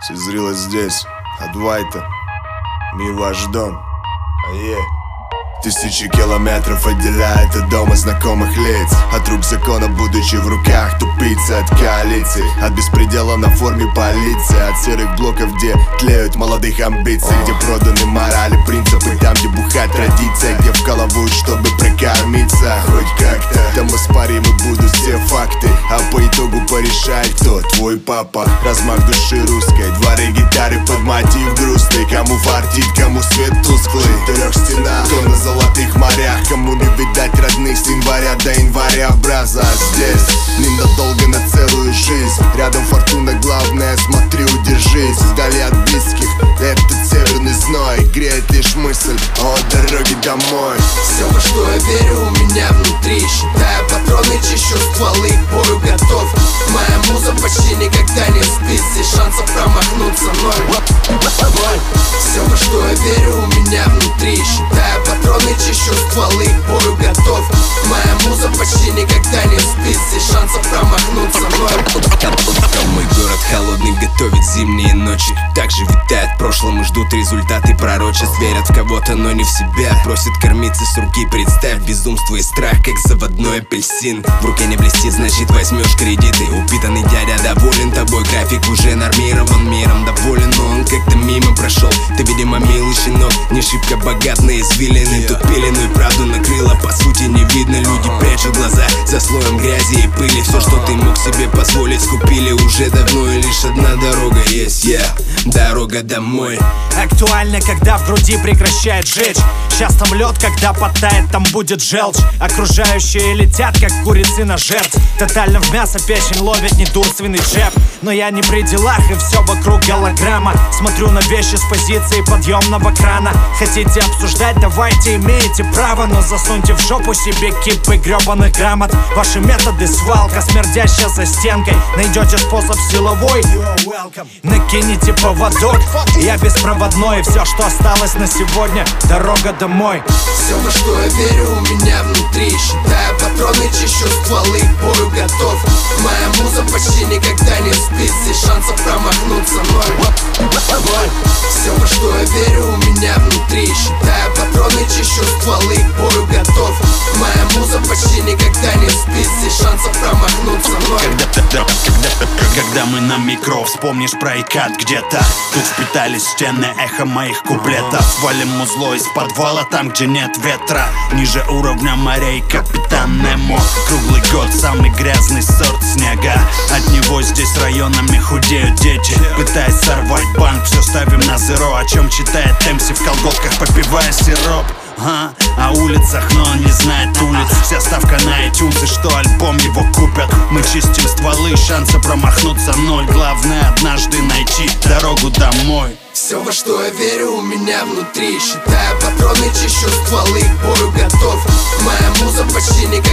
Созрела здесь, от Вайта. Мир ваш дом. Тысячи километров отделяет от дома знакомых лиц. От рук закона, будучи в руках тупицы. От коалиции, от беспредела на форме полиции. От серых блоков, где тлеют молодых амбиций. Где проданы морали, принципы, там, где бухать традиция. Где вкалывают, чтобы прокормиться хоть как-то. Там оспорим и будут все факты, а по итогу порешает, кто твой папа. Размах души русской, дворы гитары под мотив грустный. Кому фартит, кому свет тусклый. В 4 стенах, кто на золотых морях. Кому не видать родных с января до января браза. Здесь ненадолго, на целую жизнь. Рядом фортуна, главное смотри, удержись. Вдали от близких, этот северный зной греет лишь мысль о дороге домой. Все, во что я верю, у меня внутри. Считаю патроны, чищу стволы, к бою готов. Моя муза почти никогда не спит. Здесь шансов промахнуться ноль. Все, во что я верю, у меня внутри. Считаю патроны, чищу стволы, к бою готов. Моя муза почти никогда не спит. Здесь шансов промахнуться ноль. Мой город холодный, готовит зимние ночи. Также витает в прошлом и ждут результаты пророчеств. Верят в кого-то, но не в себя. Просят кормиться с руки, представь безумство и страх, как заводной апельсин. В руке не блестит, значит возьмешь кредиты. Упитанный дядя доволен тобой, график уже нормирован. Миром доволен, но он как-то мимо прошел. Ты, видимо, милый щенок, не шибко богат на извилины. Тут пелену и правду накрыло, по сути не видно. Люди прячут глаза за слоем грязи и пыли. Все, что ты мог себе позволить, скупили уже давно. И лишь одна дорога есть, дорога домой. Актуально, когда в груди прекращает жечь. Сейчас там лед, когда подтает, там будет желчь. Окружающие летят, как курицы на жертв. Тотально в мясо печень ловит недурственный джеб. Но я не при делах, и все вокруг голограмма. Смотрю на вещи с позиции подъемного крана. Хотите обсуждать, давайте, имеете право. Но засуньте в жопу себе кипы гребаных грамот. Ваши методы свалка, смердящая за стенкой. Найдете способ силовой, накинете поводок. Я беспроводной, и все, что осталось на сегодня, дорога домой. Все, во что я верю, у меня внутри. Считаю патроны, чищу стволы, к бою готов. Моя муза почти никогда не спит. Здесь шансов промахнуться ноль. Все, во что я верю, у меня внутри. Считаю патроны, чищу стволы, к бою готов. Моя муза почти никогда не спит. Здесь шансов промахнуться ноль. Когда мы на микро, вспомнишь про икат где-то. Тут впитались в стены эхо моих куплетов. Валим музло из подвала там, где нет ветра. Ниже уровня морей капитан Немо. Круглый год самый грязный сорт снега. От него здесь районами худеют дети. Пытаясь сорвать банк, все ставим на зеро. О чем читает МС в колготках, попивая сироп. О улицах, но он не знает улиц. Вся ставка на iTunes, и что альбом его купят. Мы чистим стволы, шанса промахнуться ноль. Главное однажды найти дорогу домой. Все, во что я верю, у меня внутри. Считаю патроны, чищу стволы, к бою готов. Моя муза почти никогда